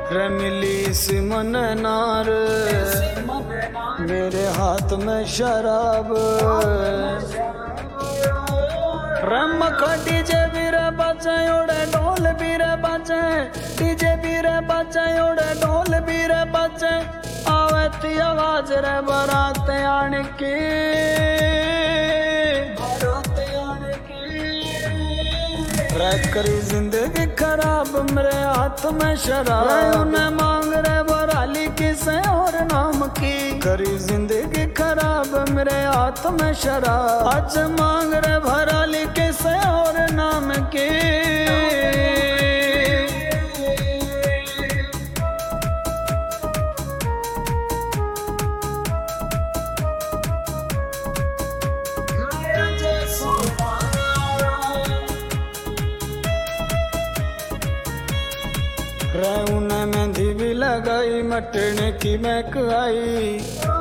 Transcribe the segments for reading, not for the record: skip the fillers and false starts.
रे मिली सिमन नार मेरे हाथ में शराब रम डीजे भी रे बचे उड़े ढोल भी रे बचे डीजे भी रे बचे उड़े ढोल भी रे बचे आवे थी आवाज रे बारात आने की रे करी जिंदगी खराब मेरे हाथ में शराब उन्हें मांग रे बराली किसे और नाम की करी जिंदगी खराब मेरे हाथ में शराब आज मांग रे बराली किसे और नाम की रे उन्हें मेहंदी भी लगाई मटने की महक आई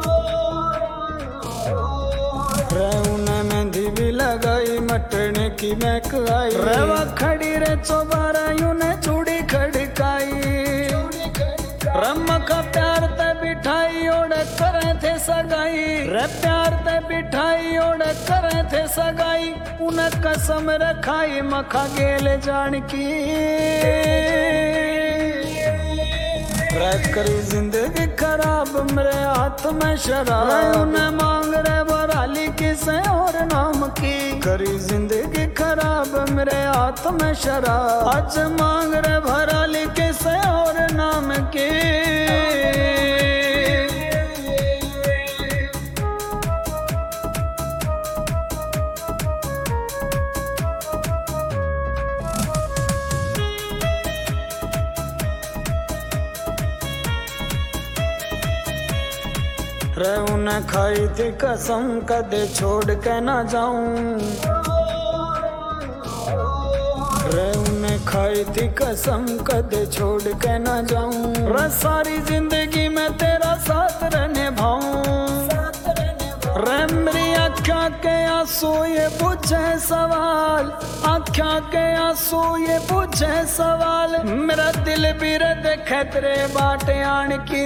रे उन्हें मेहंदी भी लगाई मटने की महक आई रे वह खड़ी रे चौबारा यूने चूड़ी खड़काई रम का प्यार ते बिठाई ओढ़ करे थे सगाई रे प्यार ते बिठाई ओढ़ करे थे सगाई उन्हें कसम रखाई मखा गेल जान की करी जिंदगी खराब मेरे हाथ में शराब उन्हें मांग रे बराली किसे और नाम की करी जिंदगी खराब मेरे हाथ में शराब आज मांग रे बराली किसे और नाम की रे उन्हें खाई थी कसम कदे छोड़ के ना जाऊं रे उन्हें खाई थी कसम कदे छोड़ के ना जाऊं रे सारी जिंदगी में तेरा साथ रहने भाऊं रे मेरी आँखा के आंसू ये पूछे सवाल आँखा के आंसू ये पूछे सवाल मेरा दिल भी रे देखे तेरे बाटे आन की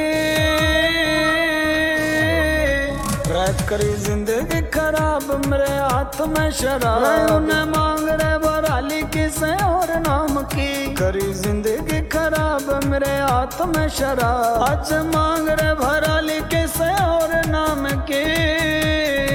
करी जिंदगी खराब मेरे हाथ में शराब उन्हें मांग रे बराली किसे और नाम की करी जिंदगी खराब मेरे हाथ में शराब आज मांग रे बराली किसे और नाम की